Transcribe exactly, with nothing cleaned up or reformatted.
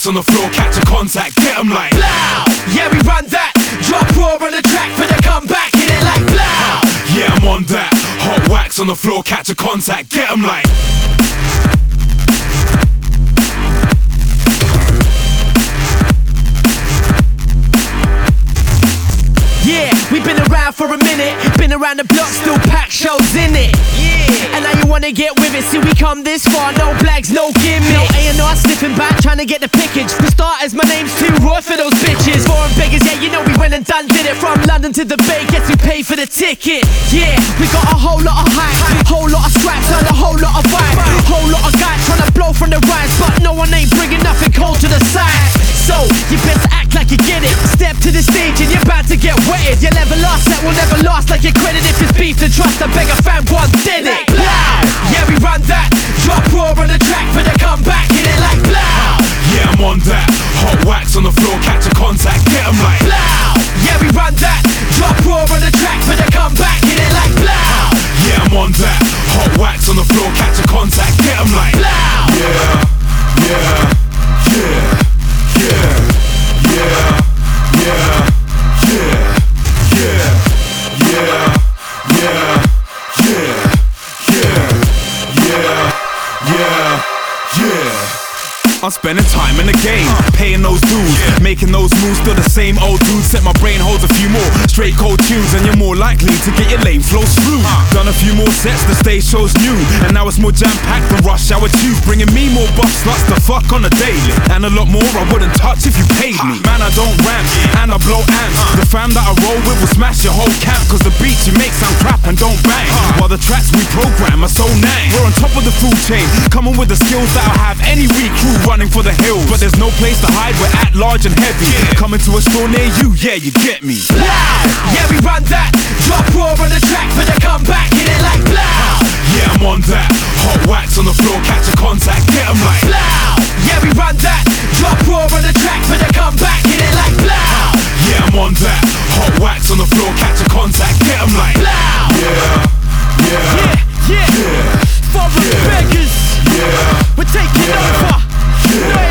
wax on the floor, catch a contact, get 'em like Blow! Yeah, we run that. Drop raw on the track for the comeback, hit it like blow! Yeah, I'm on that. Hot wax on the floor, catch a contact, get 'em like Yeah, we've been around for a minute. Been around the block, still pack shows in it. Yeah, and now you wanna get with it. See, we come this far, no flags, no gimmicks. No A and R sniffing back, trying to get the pickage. For starters, my name's too raw for those bitches. Foreign beggars, yeah, you know we went and done did it. From London to the Bay, guess we paid for the ticket. Yeah, we got a whole lot of hype, whole lot of scraps, and a whole lot of vibe. Whole lot of guys trying to blow from the rise, but no one ain't bringing nothing cold to the side. So, you better act like you get it. Step to the stage and you're about to get wetted. You'll never last, that will never last like your credit. If it's beef to trust, I beg a fan once did it. Blow! Yeah, we run that. Drop raw on the track for the comeback, hit it like blow! Yeah, I'm on that. Hot wax on the floor, catch a contact, get 'em like blow! Yeah, we run that. Drop raw on the track for the comeback, hit it like blow! Yeah, I'm on that. Hot wax on the floor, catch a contact, get 'em like blow! Yeah, yeah, yeah. Yeah, yeah, yeah, yeah, yeah, yeah, yeah, yeah, yeah, yeah, yeah, yeah. I'm spending time in the game, paying those dues, making those moves, still the same old dude. Set my brain holds a few more straight cold tunes, and you're more likely to get your lame flow screwed. Done a few more sets, the stage show's new, and now it's more jam-packed than Rush Hour two, bringing me more buff sluts to fuck on a daily, and a lot more I wouldn't touch if you paid me. Man, I don't rant, and I blow amps. The fam that I roll with will smash your whole camp, cause the beats you make sound crap and don't bang, while the tracks we program are so nang. We're on top of the food chain, coming with the skills that'll have any weak crew running for the hills, but there's no place to hide, we're at large and heavy. Coming to a store near you, yeah, you get me. Blow! Yeah, we run that. Drop raw on the track for the comeback, hit it like blow! Yeah, I'm on that. Hot wax on the floor, catch a contact, get 'em like blow! Yeah, we run that. Drop raw on the track for the comeback, hit it like blow! Yeah, I'm on that. Hot wax on the floor, catch a contact, get 'em like blow! Yeah, yeah, yeah, yeah, yeah. Foreign beggars, yeah, we're taking yeah. over. Yeah.